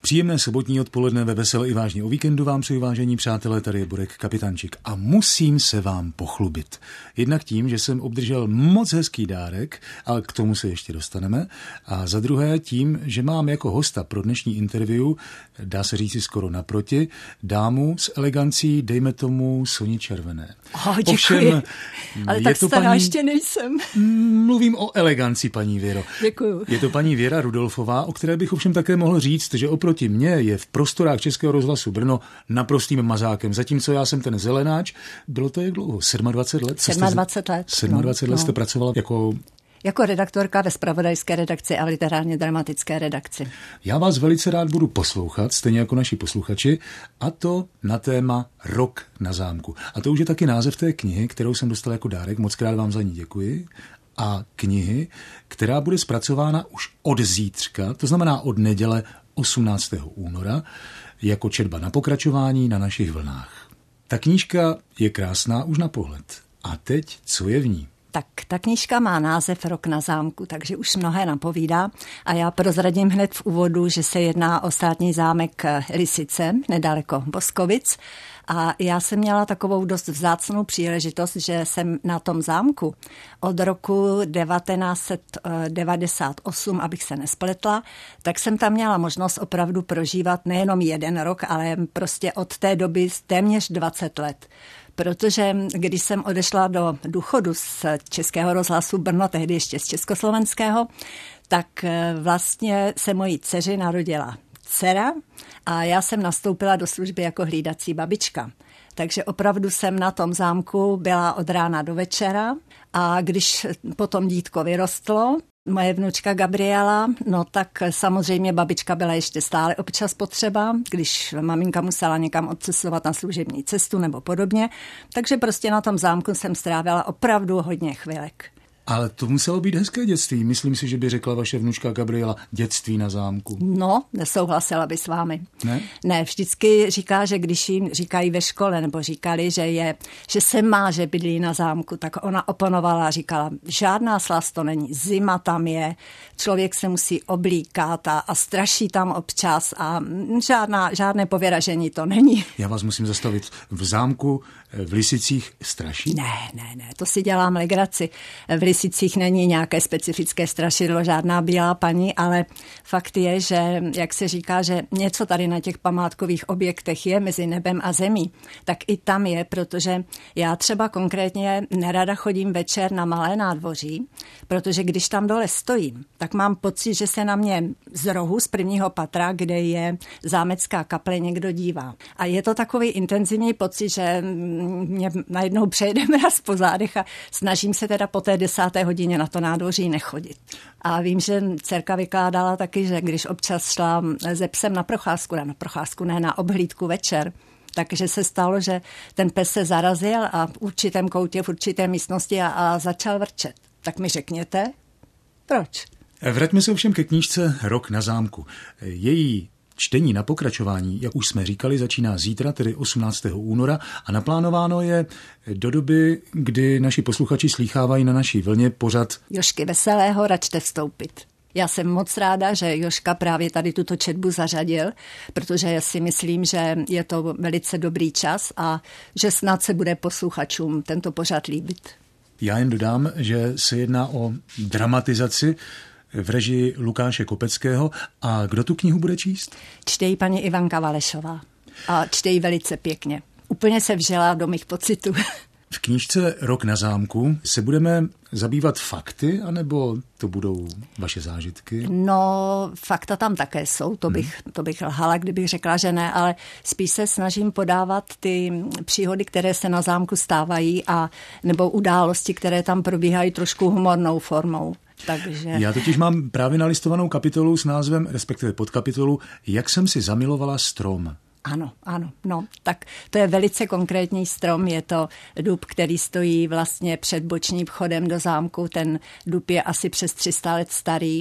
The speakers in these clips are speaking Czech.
Příjemné sobotní odpoledne ve Veselé i vážně o víkendu vám přeji, vážení přátelé, tady je Borek Kapitančík a musím se vám pochlubit. Jednak tím, že jsem obdržel moc hezký dárek, ale k tomu se ještě dostaneme, a za druhé tím, že mám jako hosta pro dnešní interview, dá se říci skoro naproti, dámu s elegancí, dejme tomu Soni Červené. Děkuji, ovšem, ale tak stará ještě nejsem. Mluvím o eleganci, paní Věro. Děkuju. Je to paní Věra Rudolfová, o které bych ovšem také mohl říct, že oproti mně je v prostorách Českého rozhlasu Brno naprostým mazákem. Zatímco já jsem ten zelenáč, bylo to jak dlouho? 27 let? 27 let. 27 let jste pracovala jako redaktorka ve zpravodajské redakci a literárně dramatické redakci. Já vás velice rád budu poslouchat, stejně jako naši posluchači, a to na téma Rok na zámku. A to už je taky název té knihy, kterou jsem dostal jako dárek, moc krát vám za ní děkuji. A knihy, která bude zpracována už od zítřka, to znamená od neděle 18. února, jako četba na pokračování na našich vlnách. Ta knížka je krásná už na pohled. A teď, co je v ní? Tak ta knížka má název Rok na zámku, takže už mnohé napovídá a já prozradím hned v úvodu, že se jedná o státní zámek Lisice, nedaleko Boskovic. A já jsem měla takovou dost vzácnou příležitost, že jsem na tom zámku od roku 1998, abych se nespletla, tak jsem tam měla možnost opravdu prožívat nejenom jeden rok, ale prostě od té doby téměř 20 let. Protože když jsem odešla do důchodu z Českého rozhlasu Brno, tehdy ještě z Československého, tak vlastně se mojí dceři narodila dcera a já jsem nastoupila do služby jako hlídací babička. Takže opravdu jsem na tom zámku byla od rána do večera a když potom dítko vyrostlo, moje vnučka Gabriela, no tak samozřejmě babička byla ještě stále občas potřeba, když maminka musela někam odcestovat na služební cestu nebo podobně. Takže prostě na tom zámku jsem strávila opravdu hodně chvilek. Ale to muselo být hezké dětství. Myslím si, že by řekla vaše vnučka Gabriela dětství na zámku. No, nesouhlasila by s vámi. Ne, vždycky říká, že když jim říkají ve škole, nebo říkali, že se má, že bydlí na zámku, tak ona oponovala a říkala, žádná slast to není, zima tam je, člověk se musí oblíkat a straší tam občas a žádné pověražení to není. Já vás musím zastavit. V zámku v Lisicích straší? Ne, to si dělám legraci. V Lisicích není nějaké specifické strašidlo, žádná bílá paní, ale fakt je, že, jak se říká, že něco tady na těch památkových objektech je mezi nebem a zemí, tak i tam je, protože já třeba konkrétně nerada chodím večer na Malé nádvoří, protože když tam dole stojím, tak mám pocit, že se na mě z rohu z prvního patra, kde je zámecká kaple, někdo dívá. A je to takový intenzivní pocit, že mě najednou přejede mraz po zádech a snažím se teda po té 10. hodině na to nádvoří nechodit. A vím, že dcerka vykládala taky, že když občas šla se psem na procházku, ne na obhlídku večer, takže se stalo, že ten pes se zarazil a v určitém koutě, v určité místnosti a začal vrčet. Tak mi řekněte, proč? Vraťme se ovšem ke knížce Rok na zámku. Její čtení na pokračování, jak už jsme říkali, začíná zítra, tedy 18. února a naplánováno je do doby, kdy naši posluchači slýchávají na naší vlně pořad Jožky Veselého, račte vstoupit. Já jsem moc ráda, že Jožka právě tady tuto četbu zařadil, protože já si myslím, že je to velice dobrý čas a že snad se bude posluchačům tento pořad líbit. Já jen dodám, že se jedná o dramatizaci v režii Lukáše Kopeckého. A kdo tu knihu bude číst? Čte ji paní Ivanka Valešová. A čte ji velice pěkně. Úplně se vžela do mých pocitů. V knížce Rok na zámku se budeme zabývat fakty, anebo to budou vaše zážitky? No, fakta tam také jsou, to bych lhala, kdybych řekla, že ne, ale spíš se snažím podávat ty příhody, které se na zámku stávají a nebo události, které tam probíhají trošku humornou formou. Takže... Já totiž mám právě nalistovanou kapitolu s názvem, respektive podkapitolu, Jak jsem si zamilovala strom. Ano, no, tak to je velice konkrétní strom, je to dub, který stojí vlastně před bočním vchodem do zámku, ten dub je asi přes 300 let starý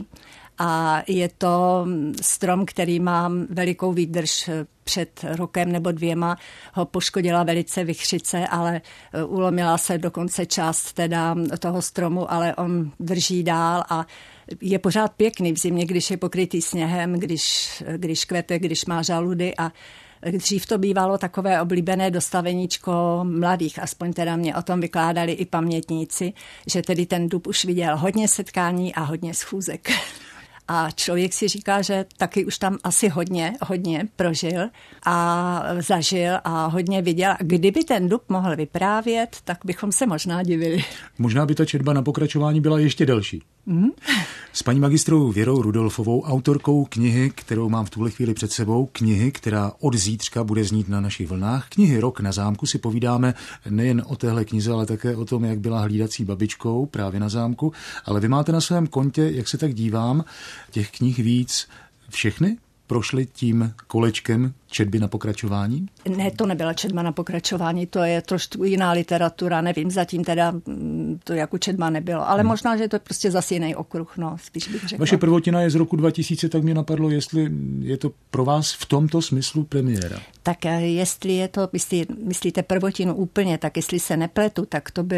a je to strom, který má velikou výdrž. Před rokem nebo 2 ho poškodila velice vichřice, ale ulomila se dokonce část teda toho stromu, ale on drží dál a je pořád pěkný v zimě, když je pokrytý sněhem, když kvete, když má žaludy a dřív to bývalo takové oblíbené dostaveníčko mladých, aspoň teda mě o tom vykládali i pamětníci, že tedy ten dub už viděl hodně setkání a hodně schůzek. A člověk si říká, že taky už tam asi hodně prožil a zažil a hodně viděl. A kdyby ten dub mohl vyprávět, tak bychom se možná divili. Možná by ta četba na pokračování byla ještě delší. S paní magistrou Věrou Rudolfovou, autorkou knihy, kterou mám v tuhle chvíli před sebou, knihy, která od zítřka bude znít na našich vlnách, knihy Rok na zámku, si povídáme nejen o téhle knize, ale také o tom, jak byla hlídací babičkou právě na zámku. Ale vy máte na svém kontě, jak se tak dívám, těch knih víc. Všechny prošly tím kolečkem četby na pokračování? Ne, to nebyla četba na pokračování, to je trošku jiná literatura, nevím, zatím teda to jako četba nebylo, ale možná, že je to prostě zase jiný okruh, no, spíš bych řekla. Vaše prvotina je z roku 2000, tak mě napadlo, jestli je to pro vás v tomto smyslu premiéra. Tak jestli je to, myslíte prvotinu úplně, tak jestli se nepletu, tak to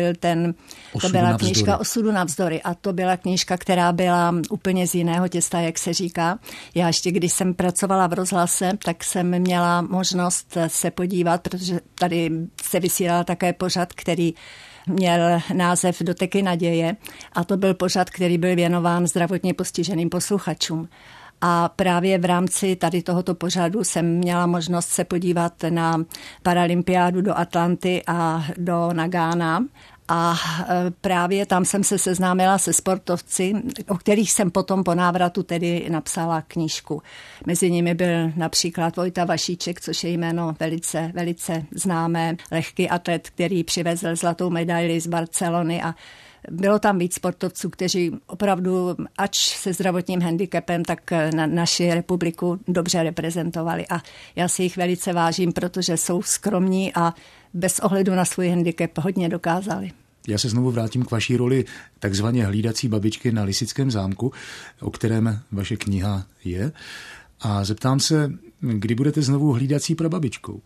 byla knížka Osudu navzdory a to byla knížka, která byla úplně z jiného těsta, jak se říká. Já ještě, když jsem pracovala v rozhlase, tak jsem měla možnost se podívat, protože tady se vysílal také pořad, který měl název Doteky naděje a to byl pořad, který byl věnován zdravotně postiženým posluchačům. A právě v rámci tady tohoto pořadu jsem měla možnost se podívat na paralympiádu do Atlanty a do Nagána. A právě tam jsem se seznámila se sportovci, o kterých jsem potom po návratu tedy napsala knížku. Mezi nimi byl například Vojta Vašíček, což je jméno velice, velice známé, lehký atlet, který přivezl zlatou medaili z Barcelony a bylo tam víc sportovců, kteří opravdu, ač se zdravotním handicapem, tak naši republiku dobře reprezentovali. A já si jich velice vážím, protože jsou skromní a bez ohledu na svůj handicap hodně dokázali. Já se znovu vrátím k vaší roli takzvaně hlídací babičky na Lisickém zámku, o kterém vaše kniha je. A zeptám se, kdy budete znovu hlídací prababičkou?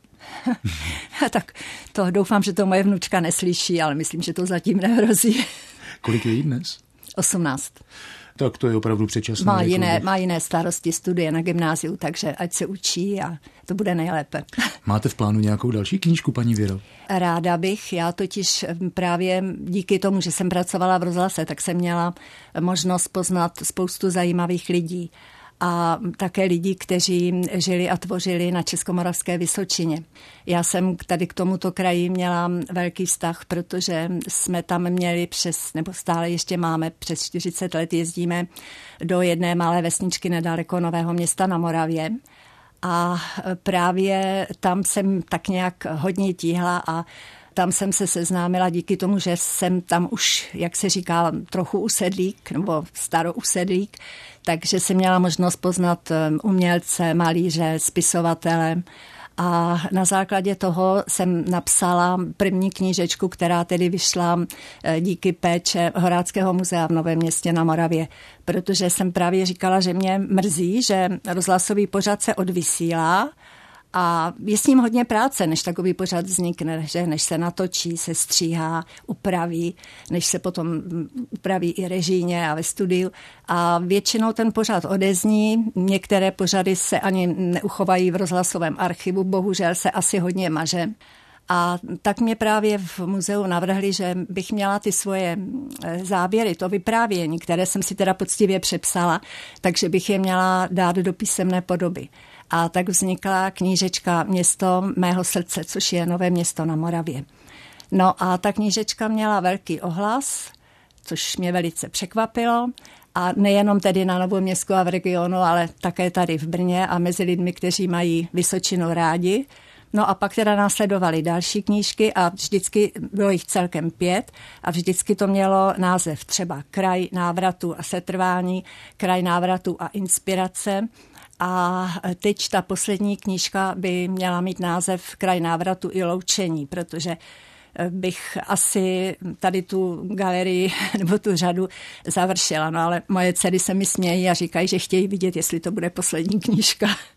Tak to doufám, že to moje vnučka neslyší, ale myslím, že to zatím nehrozí. Kolik je jí dnes? 18. Tak to je opravdu předčasné. Má jiné starosti, studie na gymnáziu, takže ať se učí a to bude nejlépe. Máte v plánu nějakou další knížku, paní Věro? Ráda bych, já totiž právě díky tomu, že jsem pracovala v rozhlase, tak jsem měla možnost poznat spoustu zajímavých lidí. A také lidí, kteří žili a tvořili na Českomoravské Vysočině. Já jsem tady k tomuto kraji měla velký vztah, protože jsme tam měli nebo stále ještě máme, přes 40 let jezdíme do jedné malé vesničky nedaleko Nového Města na Moravě. A právě tam jsem tak nějak hodně tíhla a tam jsem se seznámila díky tomu, že jsem tam už, jak se říká, trochu usedlík nebo starousedlík, takže jsem měla možnost poznat umělce, malíře, spisovatele a na základě toho jsem napsala první knížečku, která tedy vyšla díky péče Horáckého muzea v Novém Městě na Moravě, protože jsem právě říkala, že mě mrzí, že rozhlasový pořad se odvysílá a je s ním hodně práce, než takový pořad vznikne, že než se natočí, se stříhá, upraví, než se potom upraví i režijně a ve studiu. A většinou ten pořad odezní, některé pořady se ani neuchovají v rozhlasovém archivu, bohužel se asi hodně maže. A tak mě právě v muzeu navrhli, že bych měla ty svoje záběry, to vyprávění, které jsem si teda poctivě přepsala, takže bych je měla dát do písemné podoby. A tak vznikla knížečka Město mého srdce, což je Nové Město na Moravě. No a ta knížečka měla velký ohlas, což mě velice překvapilo. A nejenom tedy na Novoměstsku a v regionu, ale také tady v Brně a mezi lidmi, kteří mají Vysočinu rádi. No a pak teda následovaly další knížky a vždycky bylo jich celkem 5 a vždycky to mělo název třeba Kraj návratu a setrvání, Kraj návratu a inspirace. A teď ta poslední knížka by měla mít název Kraj návratu i loučení, protože bych asi tady tu galerii nebo tu řadu završila. No ale moje dcery se mi smějí a říkají, že chtějí vidět, jestli to bude poslední knížka.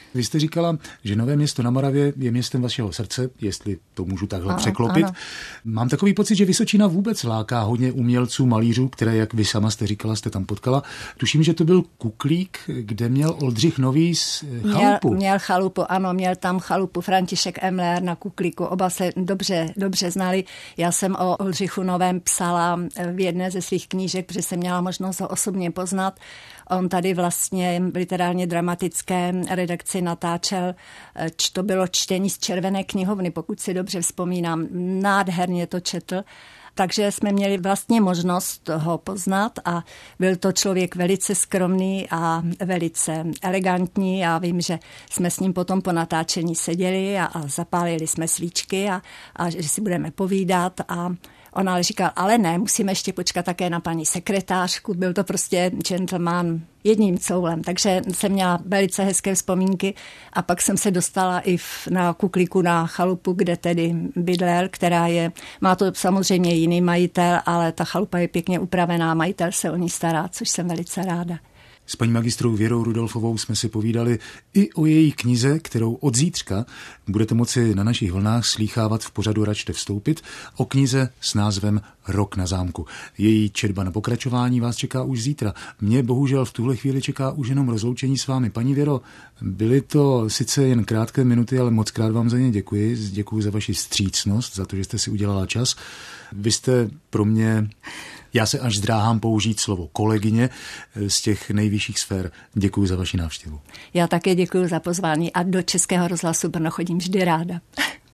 Vy jste říkala, že Nové Město na Moravě je městem vašeho srdce, jestli to můžu takhle překlopit. Ano. Mám takový pocit, že Vysočina vůbec láká hodně umělců, malířů, které, jak vy sama jste říkala, jste tam potkala. Tuším, že to byl Kuklík, kde měl Oldřich Nový chalupu. Měl chalupu, ano, měl tam chalupu František Emler na Kuklíku. Oba se dobře znali. Já jsem o Oldřichu Novém psala v jedné ze svých knížek, protože jsem měla možnost ho osobně poznat. On tady vlastně v literárně dramatické redakci natáčel, to bylo čtení z Červené knihovny, pokud si dobře vzpomínám, nádherně to četl. Takže jsme měli vlastně možnost ho poznat a byl to člověk velice skromný a velice elegantní. Já vím, že jsme s ním potom po natáčení seděli a zapálili jsme svíčky a že si budeme povídat a on ale říkal, ale ne, musíme ještě počkat také na paní sekretářku. Byl to prostě gentleman jedním coulem, takže jsem měla velice hezké vzpomínky a pak jsem se dostala i na Kuklíku na chalupu, kde tedy bydlel, má to samozřejmě jiný majitel, ale ta chalupa je pěkně upravená, majitel se o ní stará, což jsem velice ráda. S paní magistrou Věrou Rudolfovou jsme si povídali i o její knize, kterou od zítřka budete moci na našich vlnách slýchávat v pořadu Račte vstoupit, o knize s názvem Rok na zámku. Její četba na pokračování vás čeká už zítra. Mě bohužel v tuhle chvíli čeká už jenom rozloučení s vámi. Paní Věro, byly to sice jen krátké minuty, ale moc krát vám za ně děkuji. Děkuji za vaši vstřícnost, za to, že jste si udělala čas. Vy jste pro mě... Já se až zdráhám použít slovo kolegyně z těch nejvyšších sfér. Děkuji za vaši návštěvu. Já také děkuji za pozvání a do Českého rozhlasu Brno chodím vždy ráda.